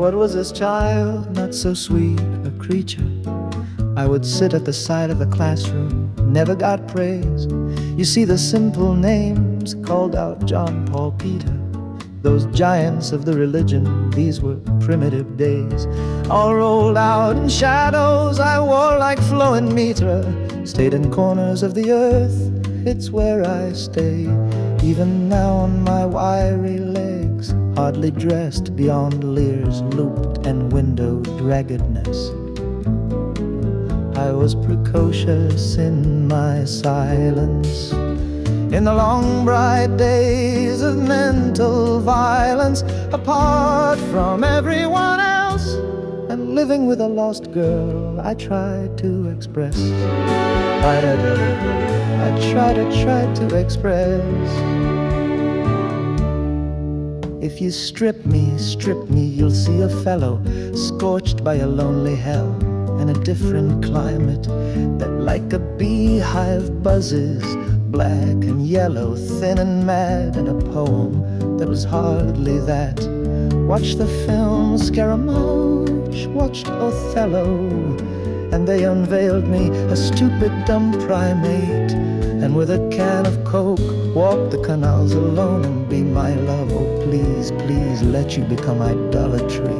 What was this child, not so sweet a creature? I would sit at the side of the classroom, never got praise. You see, the simple names called out John, Paul, Peter. Those giants of the religion, these were primitive days. All rolled out in shadows I wore like flowing meter. Stayed in corners of the earth, it's where I stay. Even now on my wiry legs, hardly dressed beyond Lear's looped and windowed raggedness. I was precocious in my silence. In the long bright days of mental violence, apart from everyone else, and living with a lost girl, I tried to express. I tried to express. If you strip me, you'll see a fellow scorched by a lonely hell in a different climate that like a beehive buzzes, black and yellow, thin and mad, and a poem that was hardly that. Watched the film Scaramouche, watched Othello, and they unveiled me a stupid dumb primate, and with a can of Coke walked the canals alone and be my love. Oh please, please let you become idolatry.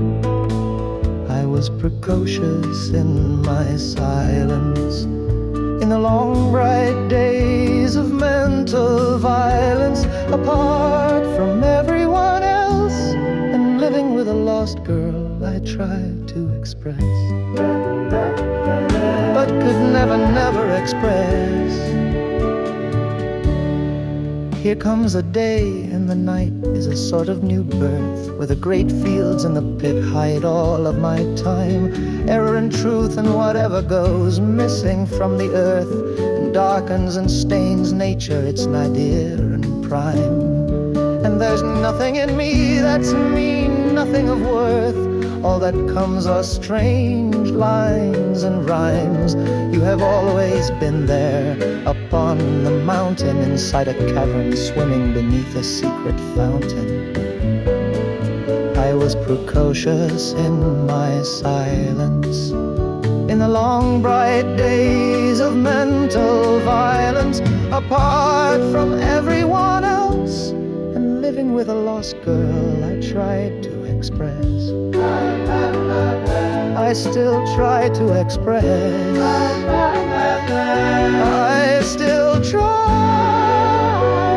I was precocious in my silence. In the long bright days of mental violence, apart from everyone else, and living with a lost girl, I tried to express, but could never express. Here comes a day, and the night is a sort of new birth, where the great fields and the pit hide all of my time. Error and truth and whatever goes missing from the earth, and darkens and stains nature, its nadir and prime. And there's nothing in me that's mean, nothing of worth. All that comes are strange lines and rhymes. You have always been there, upon the mountain, inside a cavern, swimming beneath a secret fountain. I was precocious in my silence. In the long bright days of mental violence, apart from everyone else, and living with a lost girl, I tried to express. I still try to express. I still try.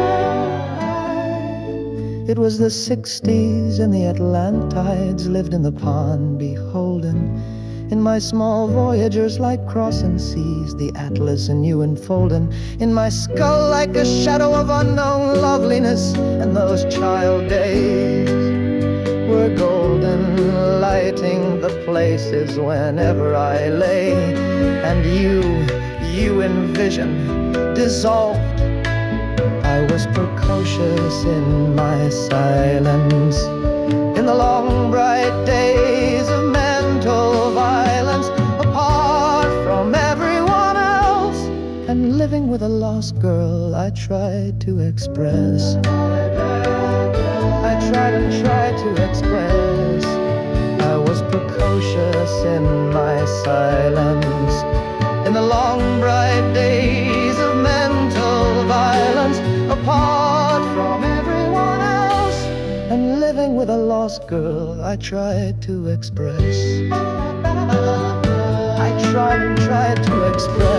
It was the 60s and the Atlantides lived in the pond, beholden in my small voyagers like crossing seas, the atlas and you enfolding in my skull like a shadow of unknown loveliness. And those child days were golden, lighting the places whenever I lay. And you in vision dissolved. I was precocious in my silence. In the long bright days of mental violence, apart from everyone else, and living with a lost girl, I tried to express. I tried to express. I was precocious in my silence. In the long bright days of mental violence, apart from everyone else, and living with a lost girl, I tried to express. I tried to express.